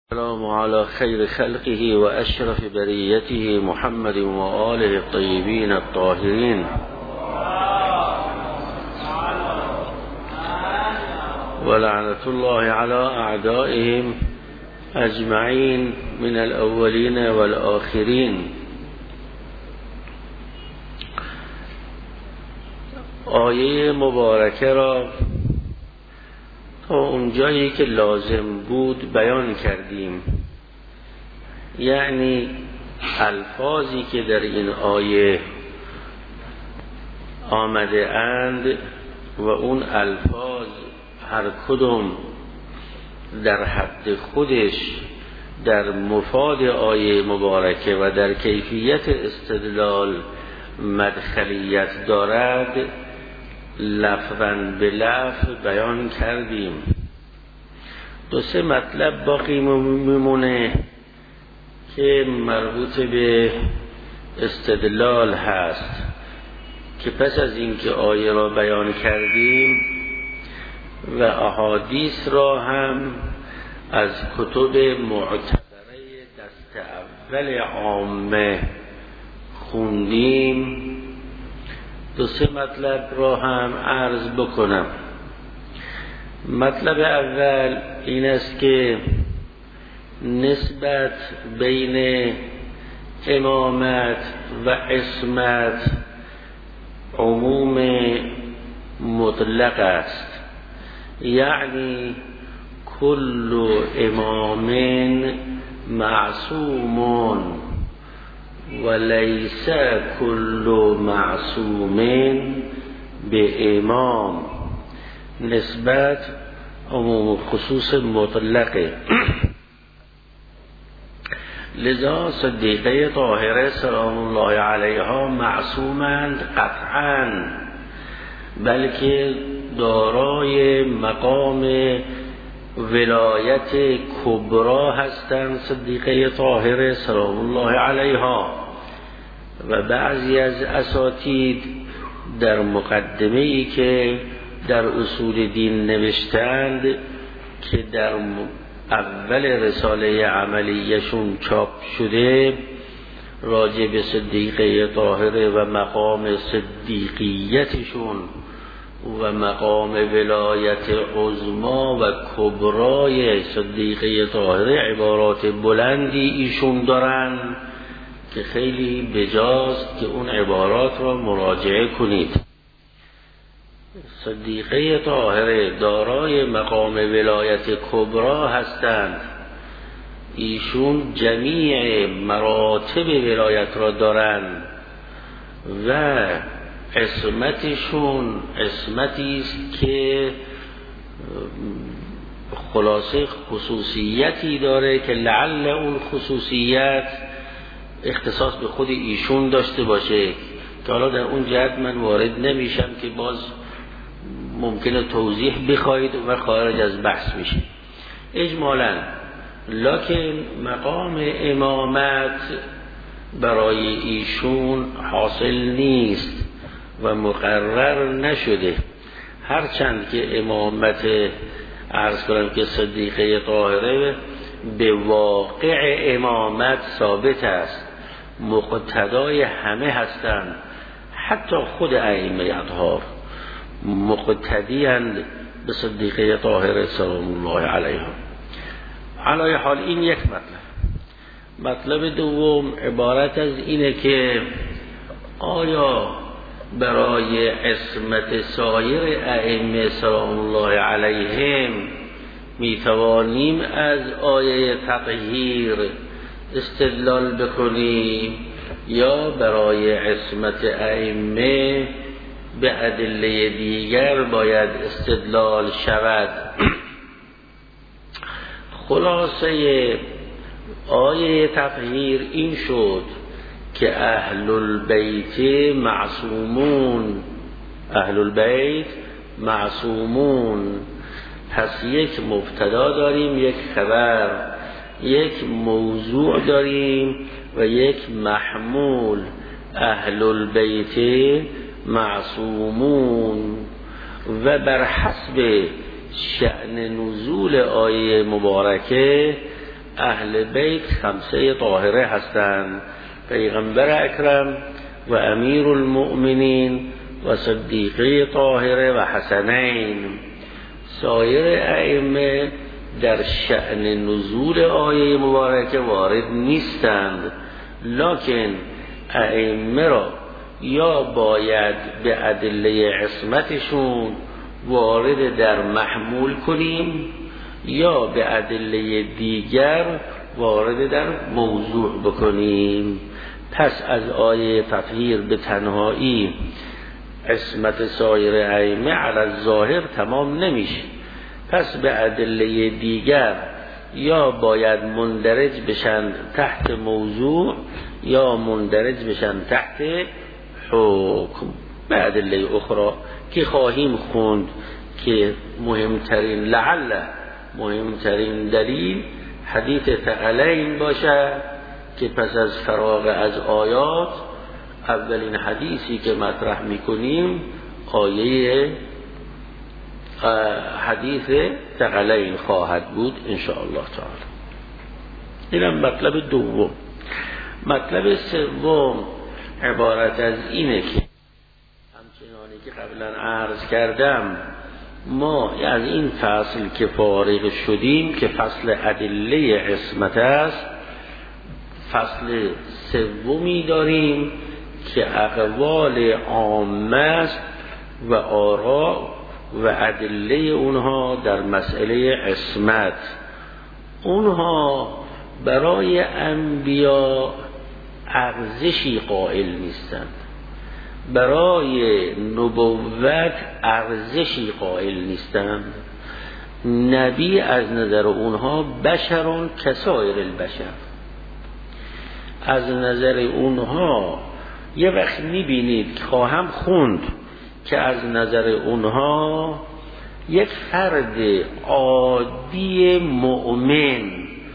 السلام على خير خلقه وأشرف بريته محمد وآله الطيبين الطاهرين ولعنة الله على أعدائهم أجمعين من الأولين والآخرين. آیه مبارکه را تا اونجایی که لازم بود بیان کردیم، یعنی الفاظی که در این آیه آمده اند و اون الفاظ هر کدوم در حد خودش در مفاد آیه مبارکه و در کیفیت استدلال مدخلیت دارد لفظاً به لفظ بیان کردیم. دو سه مطلب باقی میمونه که مربوط به استدلال هست که پس از اینکه آیه را بیان کردیم و احادیث را هم از کتب معتبره دست اول عامه خوندیم، دو سه مطلب را هم عرض بکنم. مطلب اول این است که نسبت بین امامت و عصمت عموم مطلق است، یعنی کل امام معصوم ولیس کل معصوم به امام. نسبت عموم خصوص مطلقه. لذا صدیقه طاهره سلام الله علیها معصومند قطعاً، بلکه دارای مقام ولایت کبرا هستند صدیقه طاهره سلام الله علیها. و بعضی از اساتید در مقدمه‌ای که در اصول دین نوشتند که در اول رساله عملیشون چاپ شده راجع به صدیقه طاهره و مقام صدیقیتشون و مقام ولایت عظما و کبرای صدیقه طاهره عبارات بلندی ایشون دارن که خیلی بجاست که اون عبارات را مراجعه کنید. صدیقه طاهره دارای مقام ولایت کبرا هستند، ایشون جمیع مراتب ولایت را دارند و عصمتشون عصمتی است که خلاصه خصوصیتی داره که لعل اون خصوصیت اختصاص به خود ایشون داشته باشه که حالا در اون جهت من وارد نمیشم که باز ممکنه توضیح بخواید و خارج از بحث میشه اجمالاً. لکن مقام امامت برای ایشون حاصل نیست و مقرر نشده، هرچند که امامت عرض کنم که صدیقه طاهره به واقع امامت ثابت است، مقتدای همه هستند، حتی خود ائمه اطهار مقتدیند به صدیقه طاهره سلام الله علیها. علی حال این یک مطلب دوم عبارت از اینه که آیا برای عصمت سایر ائمه سلام الله علیهم میتوانیم از آیه تطهیر استدلال بکنیم یا برای عصمت ائمه به ادله دیگر باید استدلال شود؟ خلاصه آیه تطهیر این شد که اهل البیت معصومون، اهل البیت معصومون. پس یک مبتدا داریم، یک خبر، یک موضوع داریم و یک محمول. اهل البیت معصومون و بر حسب شأن نزول آیه مبارکه اهل بیت خمسه طاهره هستند: پیغمبر اکرم و امیر المؤمنین و صدیقه طاهره و حسنین. سایر ائمه در شأن نزول آیه مبارکه وارد نیستند، لکن ائمه را یا باید به ادله عصمتشون وارد در محمول کنیم یا به ادله دیگر وارد در موضوع بکنیم. پس از آیه تطهیر به تنهایی عصمت سایر ائمه علی الظاهر تمام نمیشه، پس به ادله دیگر یا باید مندرج بشن تحت موضوع یا مندرج بشن تحت حکم به ادله اخرى که خواهیم خوند که مهمترین لعل مهمترین دلیل حدیث ثقلین باشه که پس از فراغ از آیات اولین حدیثی که مطرح میکنیم آیه حدیث ثقلین خواهد بود ان شاء الله تعالی. اینم مطلب دوم. مطلب سوم عبارت از اینه که همچنانی که قبلا عرض کردم ما از این فصل که فارغ شدیم که فصل ادله عصمت است، فصل سومی داریم که اقوال عامه است و آراء و ادله اونها در مسئله عصمت. اونها برای انبیا ارزشی قائل نیستند، برای نبوت ارزشی قائل نیستند. نبی از نظر اونها بشرون کسایر البشر، از نظر اونها یه وقت میبینید خواهم خوند که از نظر اونها یک فرد عادی مؤمن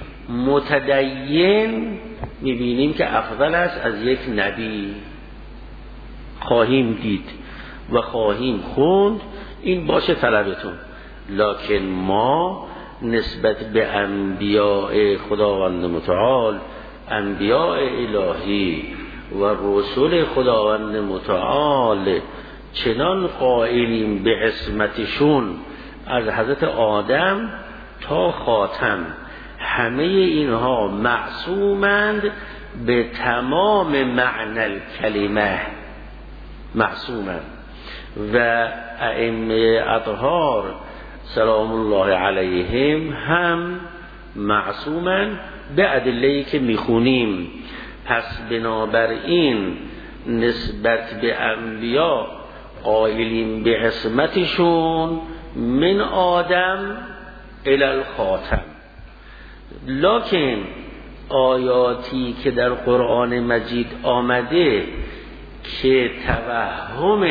متدین میبینیم که افضل است از یک نبی. خواهیم دید و خواهیم خوند، این باشه طلبتون. لکن ما نسبت به انبیاء خداوند متعال، انبیاء الهی و رسول خداوند متعال چنان قائلیم به عصمتشون از حضرت آدم تا خاتم. همه اینها معصومند به تمام معنی الکلمه، معصومند. و ائمه اطهار سلام الله علیهم هم معصومند به ادله‌ای که میخونیم. پس بنابراین نسبت به انبیا قائلیم به عصمتشون من آدم الی الخاتم. لکن آیاتی که در قرآن مجید آمده که توهم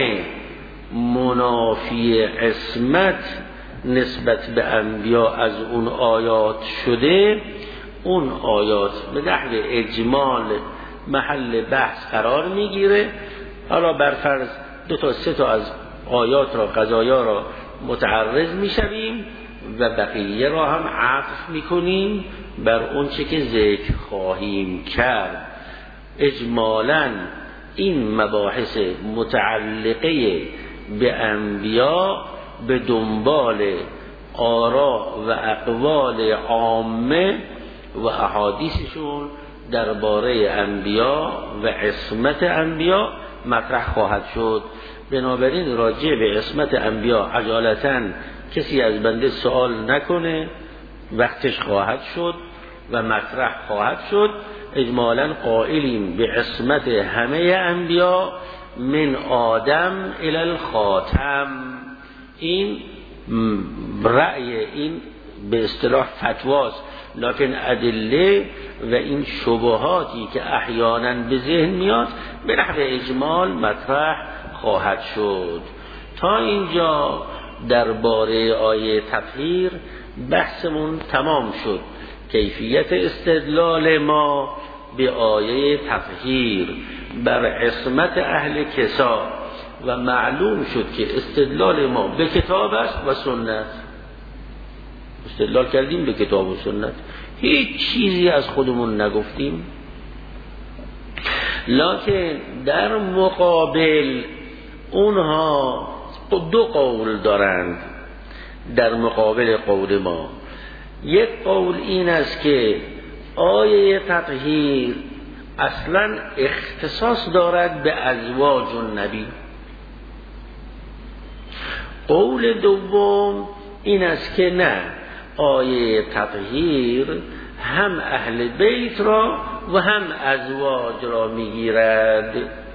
منافی عصمت نسبت به انبیا از اون آیات شده، اون آیات به نحو اجمال محل بحث قرار میگیره. حالا برفرض 2 تا 3 تا از آیات را، قضایا را متعرض میشویم و بقیه را هم عطف میکنیم بر اون چه که ذکر خواهیم کرد. اجمالاً این مباحث متعلقه به انبیا به دنبال آراء و اقوال عامه و احادیثشون درباره انبیا و عصمت انبیا مطرح خواهد شد. بنابراین راجع به عصمت انبیا عجالتاً کسی از بنده سوال نکنه، وقتش خواهد شد و مطرح خواهد شد. اجمالاً قائلیم به عصمت همه انبیا من آدم الی الخاتم. این رأی، این به اصطلاح فتواست، لکن ادله و این شبهاتی که احیانا به ذهن میاد به نحو اجمال مطرح خواهد شد. تا اینجا درباره آیه تطهیر بحثمون تمام شد. کیفیت استدلال ما به آیه تطهیر بر عصمت اهل کسا و معلوم شد که استدلال ما به کتاب است و سنت. استدلال کردیم به کتاب و سنت، هیچ چیزی از خودمون نگفتیم. لکن در مقابل اونها دو قول دارند در مقابل قول ما. یک قول این است که آیه تطهیر اصلا اختصاص دارد به ازواج النبی. قول دوم این است که نه، آیه تطهیر هم اهل بیت را و هم ازواج را میگیرد.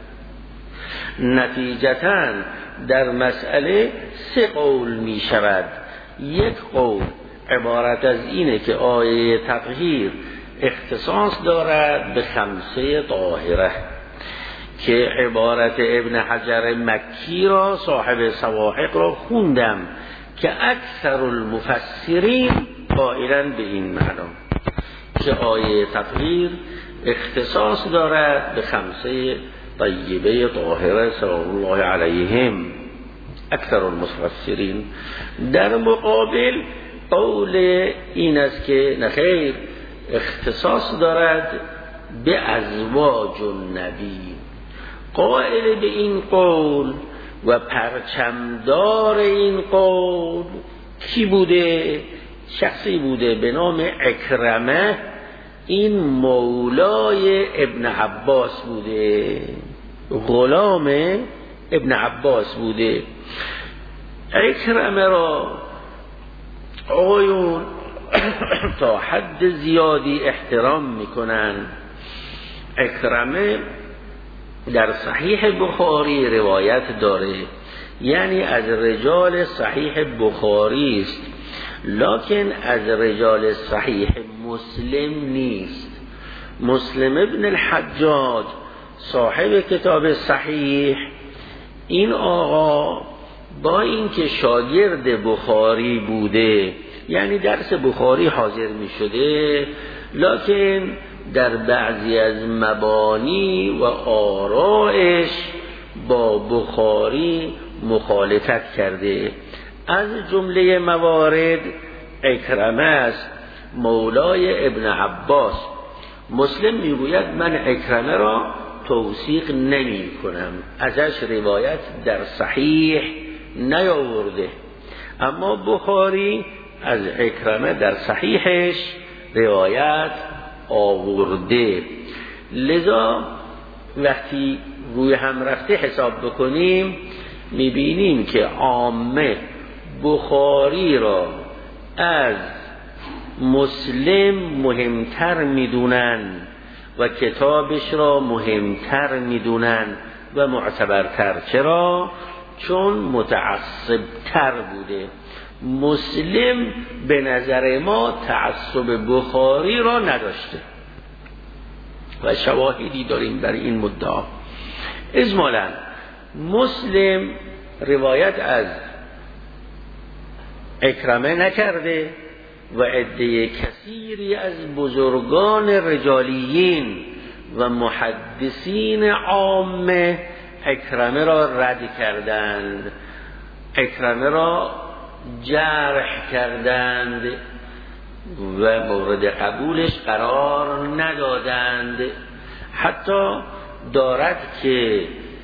نتیجتاً در مسئله سه قول می شود. یک قول عبارت از اینه که آیه تطهیر اختصاص دارد به خمسه طاهره که عبارت ابن حجر مکی را صاحب سواحق را خوندم که اکثر المفسرین قائلن به این معنا که آیه تطهیر اختصاص دارد به خمسه طیبه طاهره سلام الله علیهم اکثر المفسرین. در مقابل قول این است که نخیر، اختصاص دارد به ازواج النبی. قائل به این قول و پرچمدار این قول کی بوده؟ شخصی بوده به نام اکرمه. این مولای ابن عباس بوده، غلام ابن عباس بوده. اکرمه را آقایون تا حد زیادی احترام میکنن. اکرمه در صحیح بخاری روایت داره، یعنی از رجال صحیح بخاری است، لکن از رجال صحیح مسلم نیست. مسلم ابن الحجاج صاحب کتاب صحیح، این آقا با اینکه شاگرد بخاری بوده، یعنی درس بخاری حاضر می شده، لکن در بعضی از مبانی و آرائش با بخاری مخالفت کرده. از جمله موارد اکرمه است مولای ابن عباس. مسلم میگوید من اکرمه را توثیق نمی کنم، ازش روایت در صحیح نیاورده، اما بخاری از اکرمه در صحیحش روایت آورده. لذا وقتی روی هم رفته حساب بکنیم میبینیم که عامه بخاری را از مسلم مهمتر میدونن و کتابش را مهمتر میدونن و معتبرتر. چرا؟ چون متعصب تر بوده. مسلم به نظر ما تعصب بخاری را نداشته و شواهدی داریم برای این مدعا. اجمالاً مسلم روایت از اکرمه نکرده و عده کثیری از بزرگان رجالیین و محدثین عامه اکرمه را رد کردند، اکرمه را جرح کردند و مورد قبولش قرار ندادند. حتی دارد که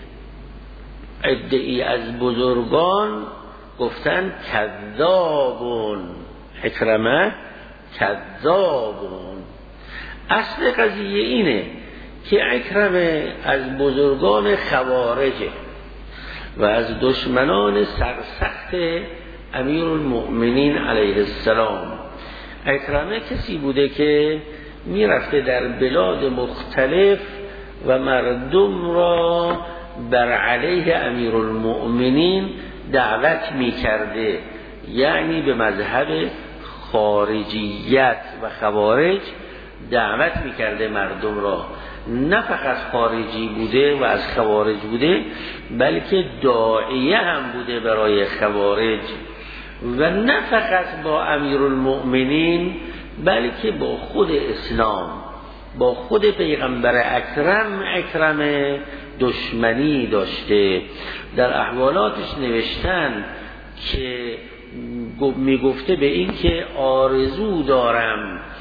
عده‌ای از بزرگان گفتند کذابون، اکرمه کذابون. اصل قضیه اینه که اکرمه از بزرگان خوارجه و از دشمنان سرسخت امیر المؤمنین علیه السلام. اکرمه کسی بوده که میرفته در بلاد مختلف و مردم را بر علیه امیر المؤمنین دعوت میکرده، یعنی به مذهب خارجیت و خوارج دعوت میکرده مردم را. نه فقط خارجی بوده و از خوارج بوده، بلکه داعیه هم بوده برای خوارج و نه فقط با امیرالمؤمنین بلکه با خود اسلام، با خود پیغمبر اکرم اکرمه دشمنی داشته. در احوالاتش نوشتن که میگفته به این که آرزو دارم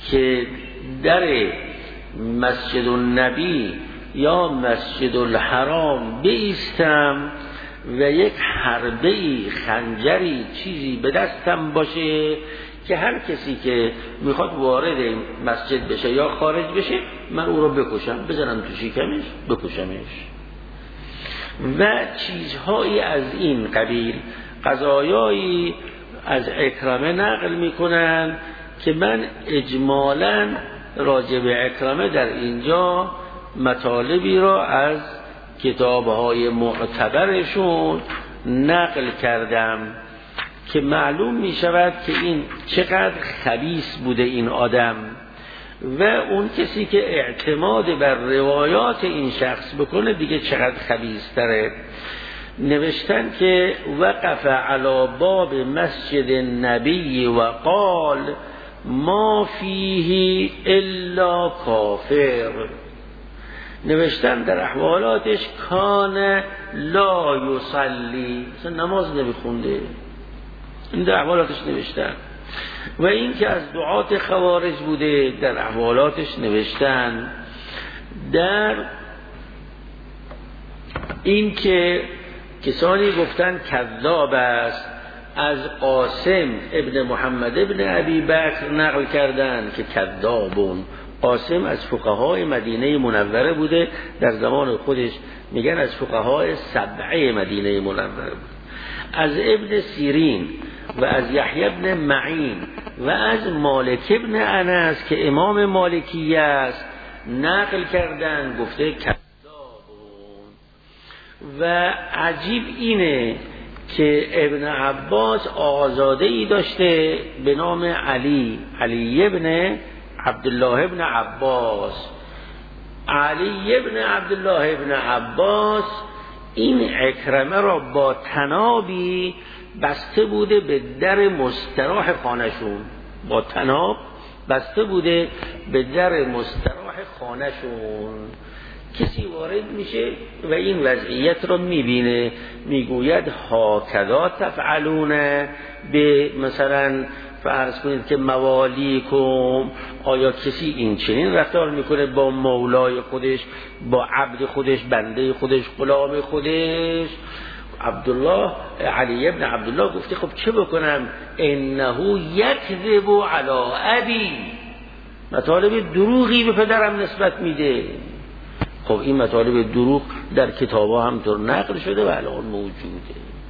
که در مسجد النبی یا مسجد الحرام بایستم و یک حربه‌ای، خنجری، چیزی به دستم باشه که هر کسی که میخواد وارد مسجد بشه یا خارج بشه من او رو بکشم، بزنم تو شکمش بکشمش و چیزهایی از این قبیل. قضایایی از اکرمه نقل میکنن که من اجمالاً راجع به اکرمه در اینجا مطالبی را از کتابهای معتبرشون نقل کردم که معلوم می شود که این چقدر خبیث بوده این آدم و اون کسی که اعتماد بر روایات این شخص بکنه دیگه چقدر خبیث تره. نوشتن که وقف علی باب مسجد النبی و قال ما فیه الا کافر. نوشتن در احوالاتش کان لا یصلی، مثلا نماز نمیخونده، این در احوالاتش نوشتن. و این که از دعات خوارج بوده در احوالاتش نوشتن. در این که کسانی گفتن کذاب است از قاسم ابن محمد ابن ابی بکر نقل کردن که کذابون. قاسم از فقهای مدینه منوره بوده، در زمان خودش میگن از فقهای سبعه مدینه منوره بود. از ابن سیرین و از یحیی ابن معین و از مالک ابن انس که امام مالکی است نقل کردن گفته کذابون. و عجیب اینه که ابن عباس آزاده‌ای داشته به نام علی ابن عبدالله ابن عباس. علی ابن عبدالله ابن عباس این اکرمه را با تنابی بسته بوده به در مستراح خانه‌شون، با تناب بسته بوده به در مستراح خانه‌شون. کسی وارد میشه و این وضعیت رو میبینه، میگوید هاکذا تفعلون به مثلا فرض کنید که موالیکم، آیا کسی این چنین رفتار میکنه با مولای خودش، با عبد خودش، بنده خودش، غلام خودش؟ عبدالله علی ابن عبدالله گفته خب چه بکنم؟ انه یکذب علی ابی، مطالب دروغی به پدرم نسبت میده. خب این مطالب دروغ در کتابا همطور نقل شده و الان موجوده.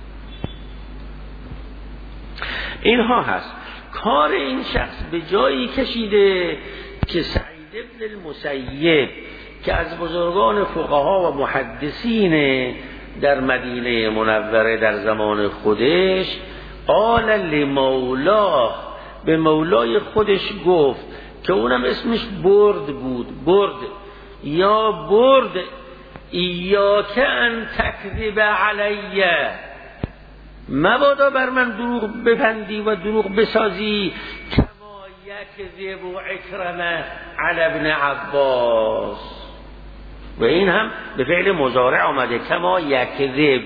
اینها هست. کار این شخص به جایی کشیده که سعید ابن المسیب که از بزرگان فقها و محدثین در مدینه منوره در زمان خودش قال لمولاه، به مولای خودش گفت که اونم اسمش برد بود، برد یا برد ایاک ان تکذب علیه، مبادا بر من دروغ ببندی و دروغ بسازی کما یکذب اکرمه علی ابن عباس. و این هم به فعل مضارع آمده کما یکذب،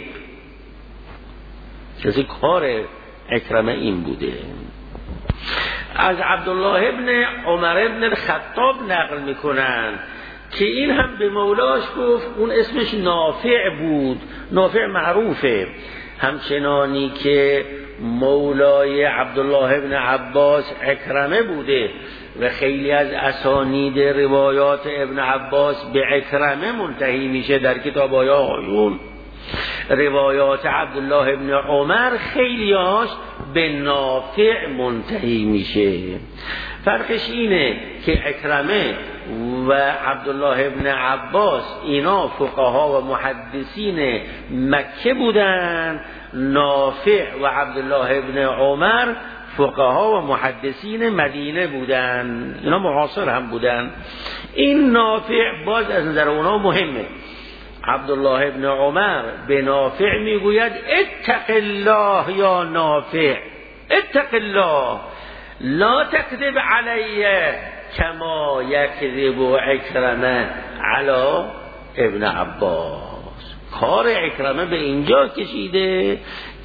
کسی کار اکرمه این بوده. از عبدالله ابن عمر ابن الخطاب نقل میکنن که این هم به مولاش گفت، اون اسمش نافع بود، نافع معروفه، همچنانی که مولای عبدالله ابن عباس اکرمه بوده و خیلی از اسانید روایات ابن عباس به اکرمه منتهی میشه در کتاب‌های آیون. روایات عبدالله ابن عمر خیلیاش به نافع منتهی میشه. فرقش اینه که اکرمه و عبدالله ابن عباس اینا فقها و محدثین مکه بودن، نافع و عبدالله ابن عمر فقها و محدثین مدینه بودن، اینا معاصر هم بودن. این نافع باز از نظر اونا مهمه. عبدالله ابن عمر به نافع میگوید اتق الله یا نافع، اتق الله لا تکذب علیه کما یکذب اکرمه علی ابن عباس. کار اکرمه به اینجا کشیده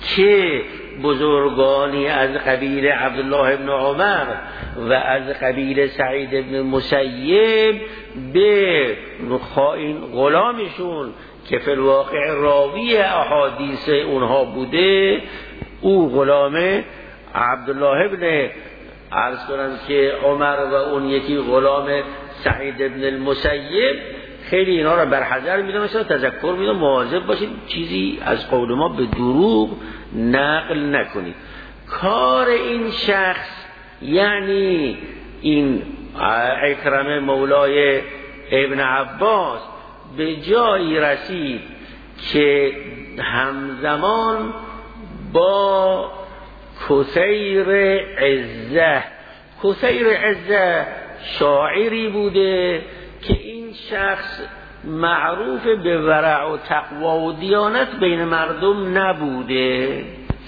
که بزرگانی از قبیل عبدالله ابن عمر و از قبیل سعید ابن مسیب به این غلامشون که فی الواقع راوی احادیث اونها بوده، او غلام عبدالله ابن عرض کنم که عمر و اون یکی غلام سعید ابن المسیب، خیلی اینا را برحذر میدم، مثلا تذکر میدم مواظب باشید چیزی از قول ما به دروغ نقل نکنید. کار این شخص یعنی این اکرم مولای ابن عباس به جایی رسید که همزمان با کثیر عزه شاعری بوده که این شخص معروف به ورع و تقوا و دیانت بین مردم نبوده.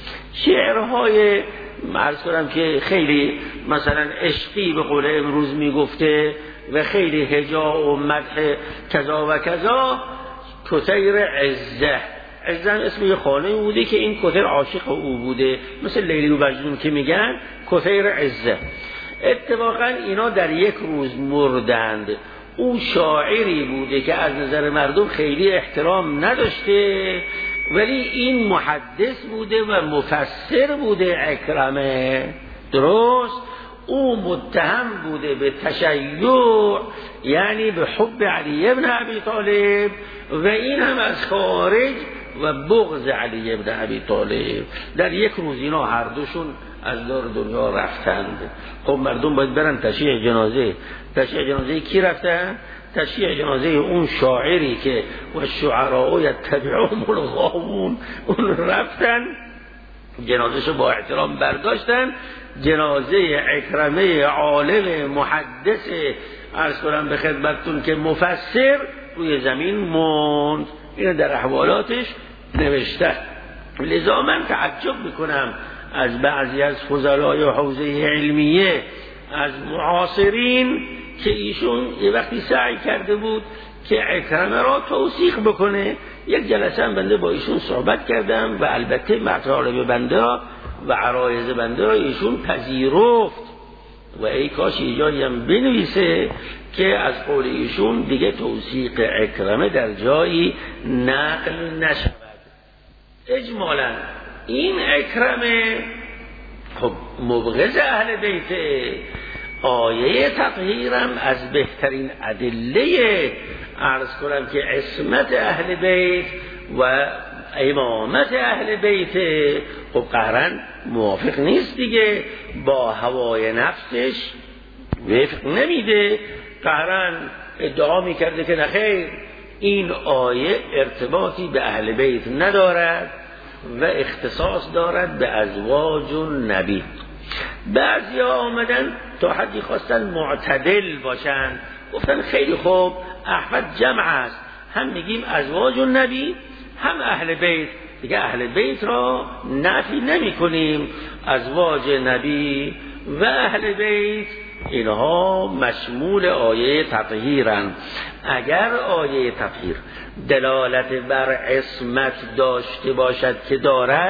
شعرهای عرض کنم که خیلی مثلا عشقی به قول امروز میگفته و خیلی هجا و مدح کذا و کذا. کثیر عزه اسم یه خانه بوده که این کثیر عاشق او بوده، مثل لیلی و مجنون که میگن کثیر عزه. اتفاقا اینا در یک روز مردند. او شاعری بوده که از نظر مردم خیلی احترام نداشته، ولی این محدث بوده و مفسر بوده اکرمه، درست؟ او متهم بوده به تشیع، یعنی به حب علی ابن ابی طالب، و این هم از خارج و بغض علی ابن ابی طالب. در یک روز اینا هر دوشون از دار دنیا رفتند. خب مردم باید برن تشییع جنازه. تشییع جنازه کی رفتن؟ تشییع جنازه اون شاعری که و شعراء یتبعهم الغاوون، اون رفتن جنازهشو با احترام برداشتن. جنازه اکرمه عالم محدث عرض کنم به خدمتتون که مفسر روی زمین موند. اینو در احوالاتش نوشته. لذا من تعجب میکنم از بعضی از فضلای حوزه علمیه از معاصرین که ایشون یه وقتی سعی کرده بود که اکرمه را توثیق بکنه. یک جلسه هم بنده با ایشون صحبت کردم و البته مطالب بنده و عرایض بنده را ایشون پذیرفت و ای کاش ایجایی هم بنویسه که از قول ایشون دیگه توثیق اکرمه در جایی نقل نشود. اجمالا این اکرمه خب مبغض اهل بیت، آیه تطهیرم از بهترین ادله عرض کنم که عصمت اهل بیت و امامت اهل بیت، خب قهرن موافق نیست دیگه، با هوای نفسش وفق نمیده. قهرن ادعا میکرده که نخیر این آیه ارتباطی به اهل بیت ندارد و اختصاص دارد به ازواج النبی. بعضی ها آمدن تا حدی خواستن معتدل باشن، گفتن خیلی خوب احمد جمع است، هم میگیم ازواج النبی هم اهل بیت، دیگه اهل بیت را نفی نمی کنیم، ازواج نبی و اهل بیت اینها مشمول آیه تطهیرن. اگر آیه تطهیر دلالت بر عصمت داشته باشد که دارد،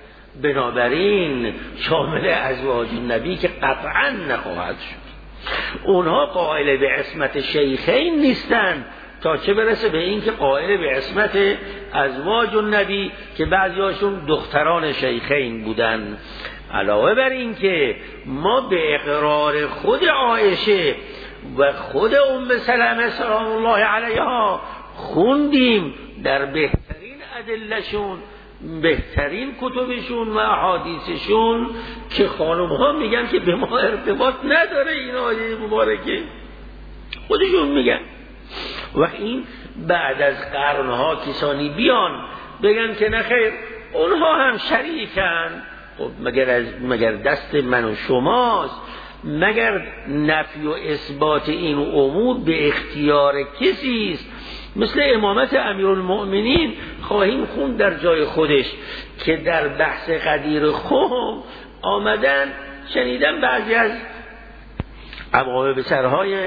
بنابراین شامل ازواج نبی که قطعا نخواهد شد. اونها قائل به عصمت شیخین نیستن، تا چه برسه به این که قائل به عصمت ازواج النبی که بعضیاشون دختران شیخین بودن. علاوه بر این که ما به اقرار خود عایشه و خود ام سلمه سلام الله علیها خوندیم در بهترین ادلهشون، بهترین کتبشون و احادیثشون که خانم ها میگن که به ما ارتباط نداره این آیه مبارکه، خودشون میگن. و این بعد از قرنها کسانی بیان بگن که نخیر اونها هم شریکن، خب مگر دست من و شماست؟ مگر نفی و اثبات این امور به اختیار کسی است؟ مثل امامت امیرالمؤمنین خواهیم خوند در جای خودش که در بحث غدیر خم آمدن، شنیدم بعضی از عواقب سرهای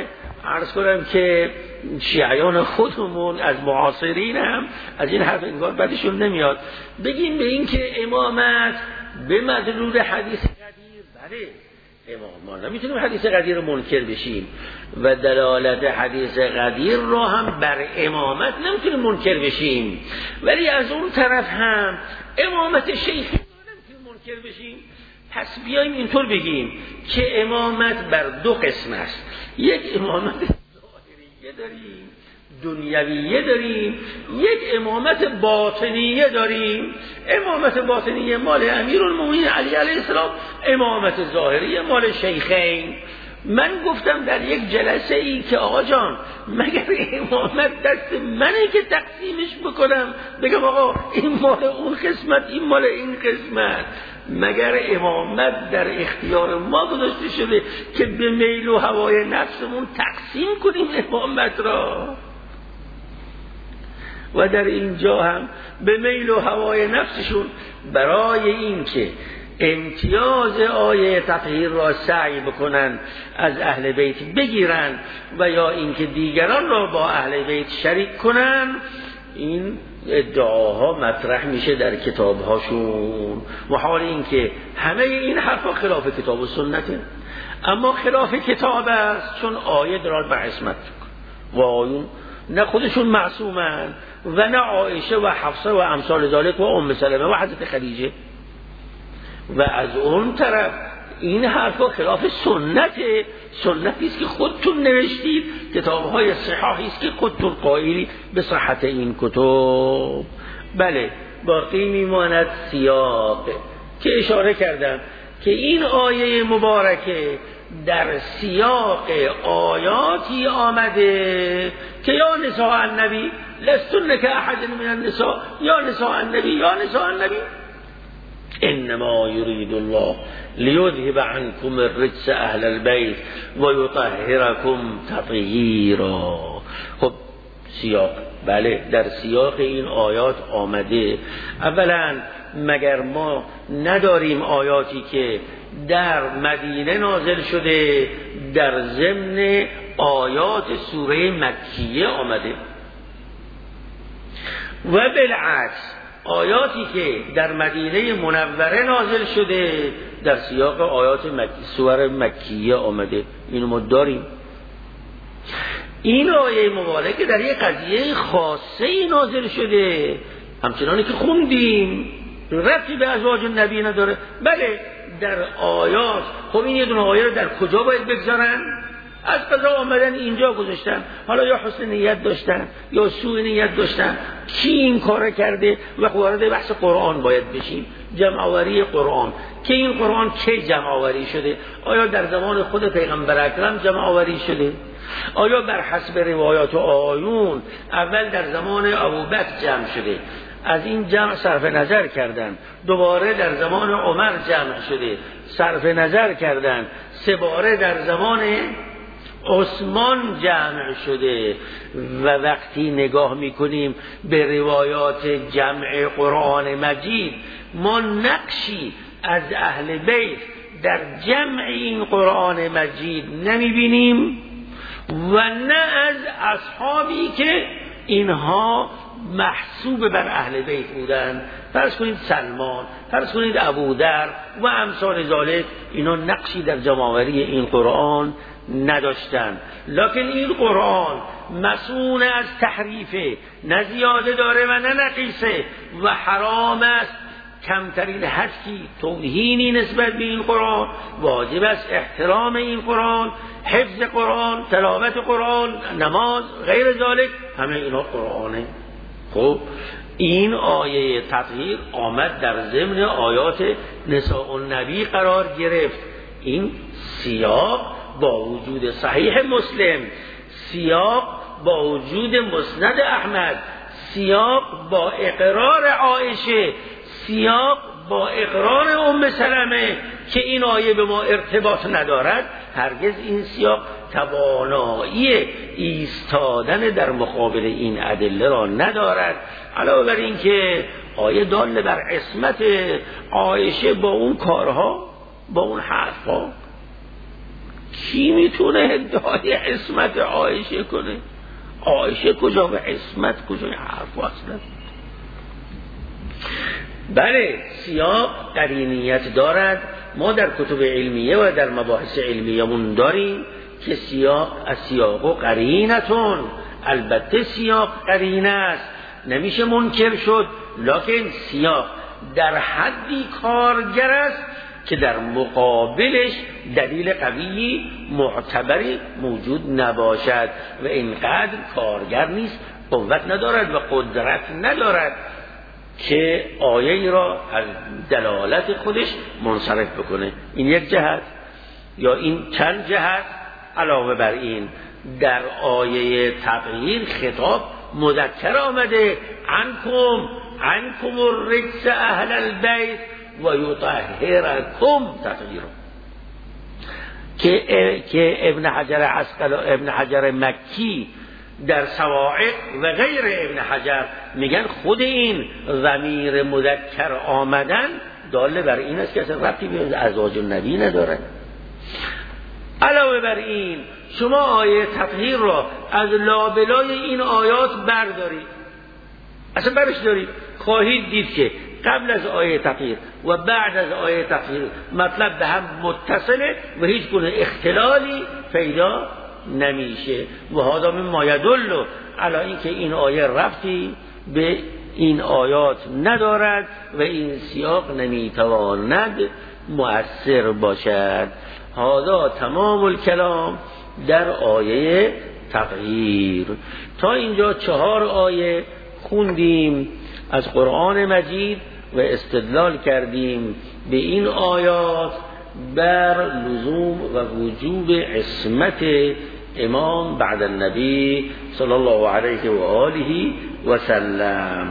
عرض کنم که شیعیان خودمون از معاصرین هم از این حرف انگار بدشون نمیاد. بگیم به این که امامت به مدلول حدیث قدیر، بله ما نمیتونیم حدیث قدیر رو منکر بشیم و دلالت حدیث قدیر رو هم بر امامت نمیتونیم منکر بشیم، ولی از اون طرف هم امامت شیخی نمیتونیم منکر بشیم. پس بیاییم اینطور بگیم که امامت بر دو قسم است. یک امامت ظاهریه داریم، دنیویه داریم، یک امامت باطنیه داریم. امامت باطنیه مال امیرالمومنین علی علیه السلام، امامت ظاهریه مال شیخین. من گفتم در یک جلسه ای که آقا جان مگر امامت دست منه که تقسیمش بکنم بگم آقا این مال اون قسمت این مال این قسمت؟ مگر امامت در اختیار ما گذاشته شده که به میل و هوای نفسمون تقسیم کنیم امامت را؟ و در اینجا هم به میل و هوای نفسشون برای این که امتیاز آیه تطهیر را سعی بکنن از اهل بیت بگیرن و یا اینکه دیگران را با اهل بیت شریک کنن، این ادعاها مطرح میشه در کتابهاشون. محال این که همه این حرفا خلاف کتاب و سنته، اما خلاف کتاب است چون آیه دارد به عصمت و آیون نه خودشون معصومن و نه عایشه و حفصه و امثال ذالک و ام سلمه و حضرت خدیجه. و از اون طرف این حرفا خلاف سنته، سنتی است که خودتون نوشتید، کتاب‌های صحاحی است که خودتون قائلی به صحت این کتب. بله باقی میماند سیاق که اشاره کردم که این آیه مبارکه در سیاق آیاتی آمده که یا نساء النبی لستن که احد من النساء، یا نساء النبی یا نساء النبی انما يريد الله ليذهب عنكم الرجس اهل البيت ويطهركم تطهيرا. خب سیاق، بله در سیاق این آیات آمده. اولا مگر ما نداریم آیاتی که در مدینه نازل شده در ضمن آیات سوره مکیه آمده و بالعکس آیاتی که در مدینه منوره نازل شده در سیاق آیات سور مکیه آمده. اینو ما داریم. این آیه مبارکه در یک قضیه خاصه نازل شده، همچنانی که خوندیم ربطی به ازواج النبی نداره. بله در آیات، خب این یه دونه آیه رو در کجا باید بگذارن؟ از قضا آمدن اینجا گذاشتن، حالا یا حسن نیت داشتن یا سوء نیت داشتن، کی این کار کرده؟ و وارد بحث قرآن باید بشیم، جمع آوری قرآن، که این قرآن کی جمع آوری شده؟ آیا در زمان خود پیغمبر اکرم جمع آوری شده؟ آیا بر حسب روایات و آیون اول در زمان ابوبکر جمع شده، از این جمع صرف نظر کردن، دوباره در زمان عمر جمع شده، صرف نظر کردن، سه باره در زمان عثمان جمع شده؟ و وقتی نگاه میکنیم به روایات جمع قرآن مجید ما نقشی از اهل بیت در جمع این قرآن مجید نمیبینیم و نه از اصحابی که اینها محسوب بر اهل بیت بودن. فرض کنید سلمان، فرض کنید ابودر و امثال ذالک، اینا نقشی در جمع‌آوری این قرآن نداشتن. لکن این قرآن مسئول از تحریفه، نه زیاده داره و نه نقیصه و حرام است کمترین حدی توهینی نسبت به این قرآن. واجب است احترام این قرآن، حفظ قرآن، تلاوت قرآن، نماز، غیر ذالک، همه اینا قرآنه. خب این آیه تطهیر آمد در ضمن آیات نساء النبی قرار گرفت. این سیاق با وجود صحیح مسلم، سیاق با وجود مسند احمد، سیاق با اقرار عایشه، سیاق با اقرار ام سلمه که این آیه به ما ارتباط ندارد، هرگز این سیاق توانایی ایستادن در مقابل این ادله را ندارد. علاوه بر این که آیه دال بر عصمت عایشه با اون کارها، با اون حرفها. کی میتونه ادعای عصمت عایشه کنه؟ عایشه کجا و عصمت کجا؟ حرف اصلا. بله سیاق قرینیت دارد. ما در کتب علمیه و در مباحث علمیه‌مون داریم که سیاق از سیاق و قرینتون، البته سیاق قرینه است، نمیشه منکر شد، لکن سیاق در حدی کارگر است که در مقابلش دلیل قوی معتبری موجود نباشد و اینقدر کارگر نیست، قوت ندارد و قدرت ندارد که آیه را از دلالت خودش منصرف بکنه. این یک جهت. یا این چند جهت. علاوه بر این در آیه تغییر خطاب مذکر آمده، عنکم الرجس اهل البیت و یطهرکم تطهیرا، که ابن حجر مکی در صواعق و غیر ابن حجر میگن خود این ضمیر مذکر آمدن داله بر این است که اصلا ربطی به ازواج النبی نداره. علاوه بر این شما آیه تطهیر را از لابلای این آیات بردارید، اصلا برش دارید، خواهید دید که قبل از آیه تطهیر و بعد از آیه تطهیر مطلب به هم متصله و هیچ گونه اختلالی پیدا نمیشه. و هذا مما يدل علی اینکه این آیه ربطی به این آیات ندارد و این سیاق نمیتواند مؤثر باشد. هذا تمام الکلام در آیه تغییر. تا اینجا 4 آیه خوندیم از قرآن مجید و استدلال کردیم به این آیات بر لزوم و وجوب عصمت امام بعد النبی صلی الله علیه و آله و سلم.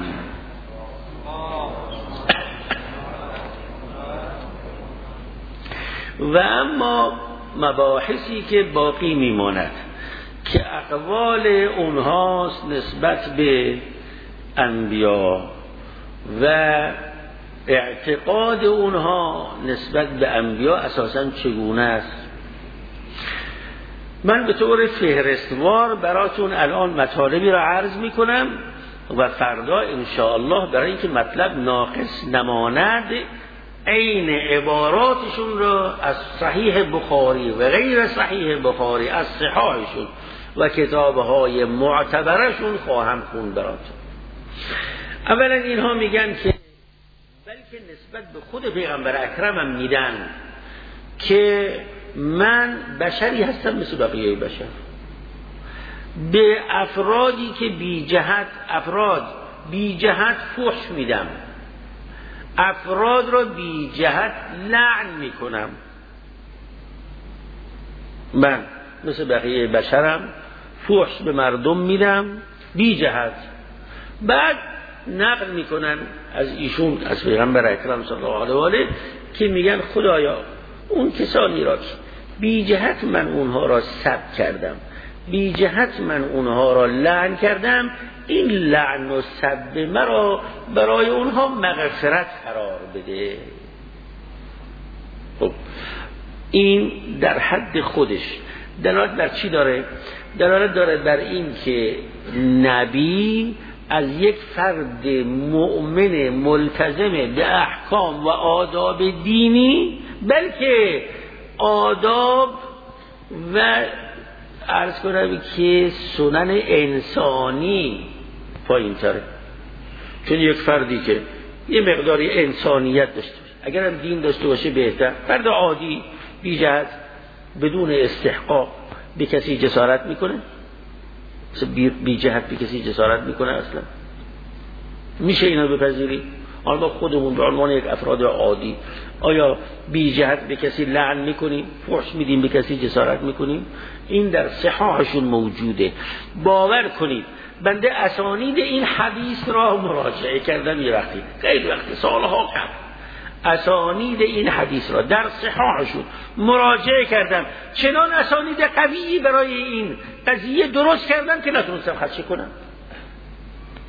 و اما مباحثی که باقی میماند که اقوال اونهاست نسبت به انبیا و اعتقاد اونها نسبت به انبیا اساساً چگونه است. من به طور فهرستوار براتون الان مطالبی را عرض میکنم و فردا انشاءالله برای اینکه مطلب ناقص نماند عین عباراتشون را از صحیح بخاری و غیر صحیح بخاری از صحاحشون و کتابهای معتبرشون خواهم خوند براتون. اولا اینها میگن که بلکه نسبت به خود پیغمبر اکرمم میدن که من بشری هستم مثل بقیه بشر، به افرادی که بی جهت فحش میدم، افراد را بی جهت لعن میکنم. من مثل بقیه بشرم، فحش به مردم میدم بی جهت. بعد نقل میکنن از ایشون، از پیغمبر اکرم صلی الله علیه و آله، که میگن خدایا اون کسانی را که بی جهت من اونها را سب کردم، بی جهت من اونها را لعن کردم، این لعن و سب مرا برای اونها مغفرت قرار بده. خب این در حد خودش دلالت بر چی داره؟ دلالت داره بر این که نبی از یک فرد مؤمن ملتزم به احکام و آداب دینی، بلکه آداب و عرض کنم که سنن انسانی پایین تره. چون یک فردی که یه مقداری انسانیت داشته باشه، اگر هم دین داشته باشه بهتر، فرد عادی بی جهت بدون استحقاق به کسی جسارت میکنه؟ بی جهت به کسی جسارت میکنه؟ اصلا میشه اینا بپذیری؟ آنها خودمون به عنوان یک افراد عادی آیا بی جهت به کسی لعن میکنیم، فحش میدیم، به کسی جسارت میکنیم؟ این در صحاحشون موجوده. باور کنید بنده اسانید این حدیث را مراجعه کردم، یه وقتی خیلی وقت سالها قبل اسانید این حدیث را در صحاحشون مراجعه کردم، چنان اسانید قوی برای این قضیه درست کردم که نتونستم خدشه کنم.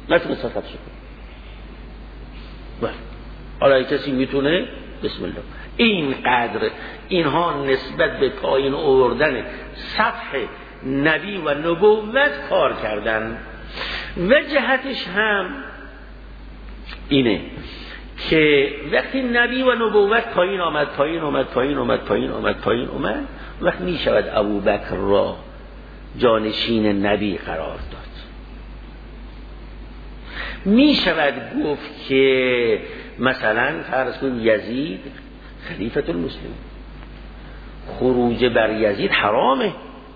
حالا کسی میتونه بسم الله. اینقدر اینها نسبت به پایین آوردن سطح نبی و نبوت کار کردن. و جهتش هم اینه که وقتی نبی و نبوت پایین آمد وقت می شود ابوبکر را جانشین نبی قرار داد. می شود گفت که مثلا فرض کن یزید خلیفة المسلمین، خروج بر یزید حرامه.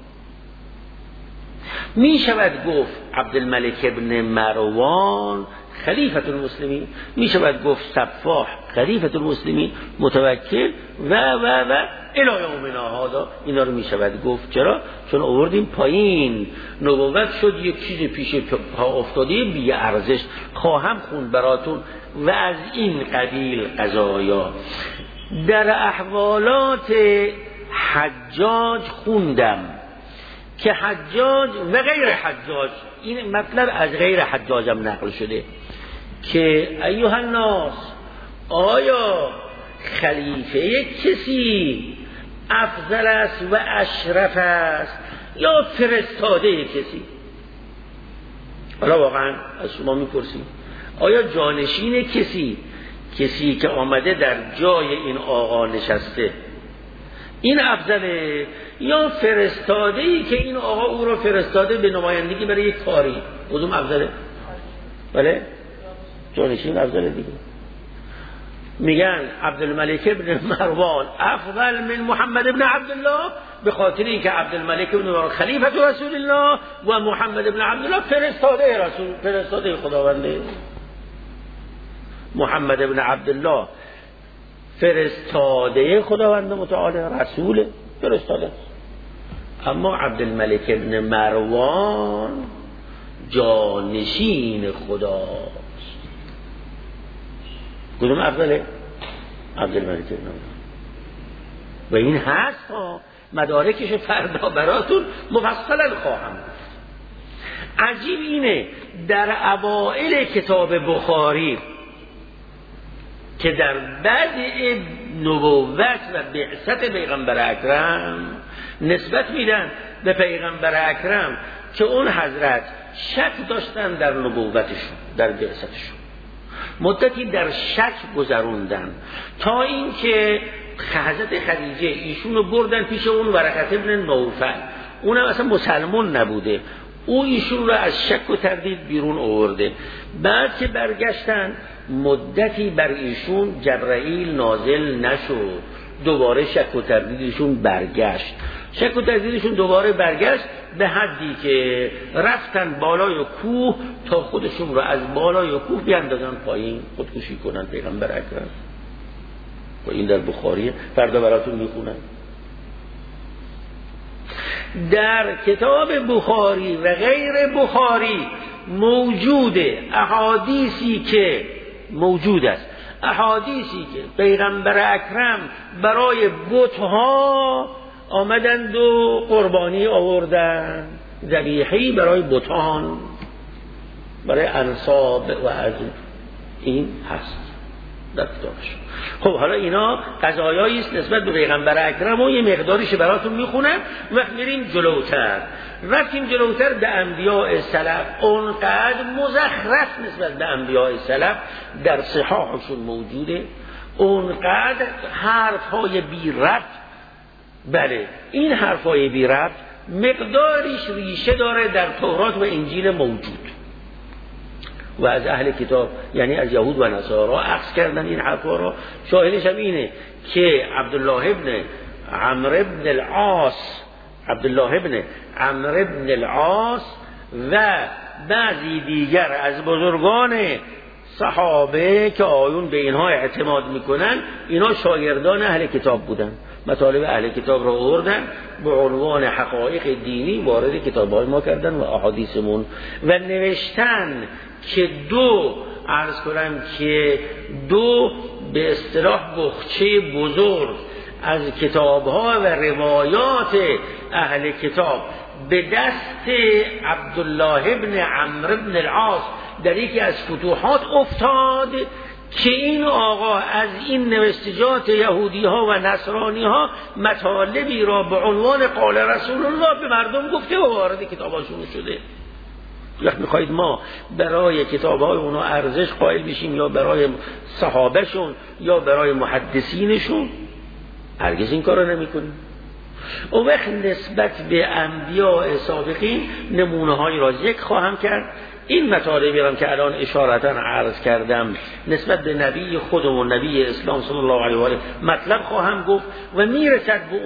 می شود گفت عبدالملک ابن مروان خلیفة المسلمین، می شود گفت سفاح خلیفة المسلمین، متوکل و الی یومنا هذا اینا رو می شود گفت. چرا؟ چون آوردیم پایین، نبوت شد یک چیز پیش پا افتاده بی ارزش، خواهم خوند براتون و از این قبیل قضایا. در احوالات حجاج خوندم که حجاج و غیر حجاج، این مطلب از غیر حجاج هم نقل شده که ایها الناس، آیا خلیفه کسی افضل است و اشرف است یا فرستاده کسی؟ حالا واقعا از شما میپرسیم آیا جانشین کسی که آمده در جای این آقا نشسته این افضله یا فرستاده‌ای که این آقا او رو فرستاده به نمایندگی برای یک کاری؟ کدوم افضله؟ بله جانشین افضله دیگه. میگن عبدالملک ابن مروان افضل من محمد ابن عبدالله به خاطر اینکه عبدالملک ابن مروان خلیفة رسول الله و محمد ابن عبدالله فرستاده خداونده. محمد ابن عبدالله فرستاده خداوند متعال، رسول فرستاده، اما عبدالملک ابن مروان جانشین خداست. کدوم افضله؟ عبدالملک ابن مروان. و این هست ها، مدارکش فردا براتون مفصلا خواهم گفت. عجیب اینه در اوائل کتاب بخاری که در بدء نبوت و بعثت پیغمبر اکرم نسبت میدن به پیغمبر اکرم که اون حضرت شک داشتن در نبوتشون، در بعثتشون، مدتی در شک گذروندن تا اینکه حضرت خدیجه ایشونو بردن پیش اون ورقه ابن نوفل، اونم اصلا مسلمان نبوده، او ایشون رو از شک و تردید بیرون آورده. بعد که برگشتن مدتی بر ایشون جبرائیل نازل نشد، دوباره شک و تردیدشون برگشت، شک و تردیدشون دوباره برگشت به حدی که رفتن بالای کوه تا خودشون رو از بالای کوه بیاندازن پایین خودکشی کنن پیغمبر اکرم. و این در بخاریه، فردا براتون میخونن. در کتاب بخاری و غیر بخاری موجوده احادیثی که موجود است، احادیثی که پیغمبر اکرم برای بت‌ها آمدند و قربانی آوردن، ذبیحه‌ای برای بتان، برای انصاب و از این هست در کتابش. خب حالا اینا قضایایی است نسبت به پیغمبر اکرم و یه مقداریش براتون میخونم. وقت میریم جلوتر، رفتیم جلوتر به انبیاء سلف، اونقدر مزخرف نسبت به انبیاء سلف در صحاحشون موجوده، اونقدر حرفهای بی ربط. بله این حرفهای بی ربط مقداریش ریشه داره در تورات و انجیل موجود و از اهل کتاب یعنی از یهود و نصارا اخذ کردن این حرفا را. شاهدش هم اینه که عبدالله ابن عمرو ابن العاص و بعضی دیگر از بزرگان صحابه که آیون به اینها اعتماد میکنن، اینا شاگردان اهل کتاب بودن، مطالب اهل کتاب را آوردن به عنوان حقایق دینی وارد کتاب‌های ما کردن و احادیثمون و نوشتن که دو به اصطلاح بخچه بزرگ از کتاب‌ها و روایات اهل کتاب به دست عبدالله ابن عمرو ابن العاص در یکی از فتوحات افتاد که این آقا از این نوشتجات یهودی ها و نصرانی ها مطالبی را به عنوان قال رسول الله به مردم گفته و وارد کتاباشون شده. وقت میخواید ما برای کتابهای اونا ارزش قائل بشیم یا برای صحابهشون یا برای محدثینشون؟ هرگز این کار رو نمی کنیم. اون وقت نسبت به انبیاء سابقین نمونه هایی را ذکر خواهم کرد. این مطالبی را که الان اشارتا عرض کردم نسبت به نبی خودمون نبی اسلام صلی الله علیه و آله مطلب خواهم گفت و میرسد به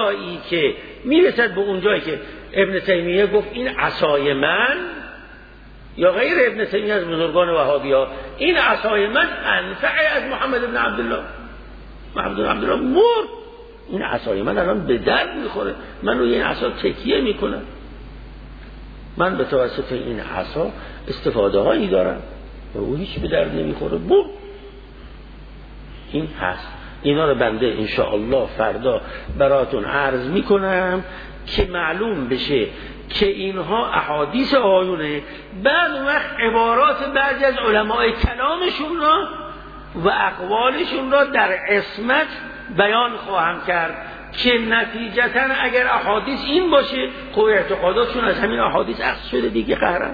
اون جایی که ابن تیمیه گفت این عصای من، یا غیر ابن تیمیه از بزرگان وهابی‌ها، این عصای من انفع از محمد بن عبدالله. محمد بن عبدالله مرد، این عصای من الان به درد میخوره، من روی این عصا تکیه میکنم، من به توسط این عصا استفاده هایی دارم و او هیچ به درد نمیخوره. این هست. اینا رو بنده انشاءالله فردا براتون عرض میکنم که معلوم بشه که اینها احادیث آیونه. بعد وقت عبارات بعضی از علماء کلامشون را و اقوالشون را در عصمت بیان خواهم کرد که نتیجتا اگر احادیث این باشه خب اعتقاداتشون از همین احادیث اخذ شده دیگه، قهرن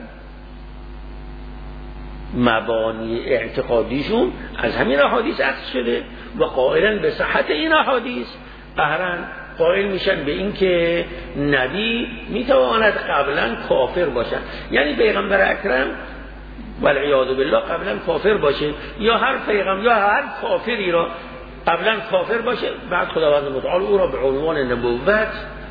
مبانی اعتقادیشون از همین احادیث اخذ شده و قائلا به صحت این احادیث، قهرن قائل میشن به این که نبی میتواند قبلا کافر باشد، یعنی پیغمبر اکرم والعیاذ بالله قبلا کافر باشه، یا هر پیغمبر یا هر کافری را قبلا کافر باشه، بعد خداوند متعال او را به عنوان نبوت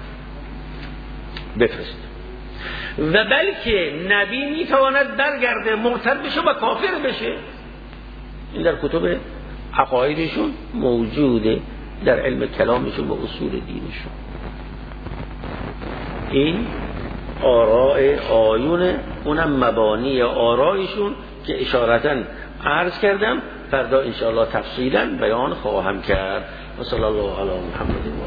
بفرست. و بلکه نبی میتواند برگرده مرتد بشه و کافر بشه. این در کتب عقایدشون موجوده، در علم کلامشون و اصول دینشون. این آراء آیونه، اونم مبانی آرایشون که اشارتاً عرض کردم، فردا انشاءالله تفصیلا بیان خواهم کرد. و صلی الله علی محمد.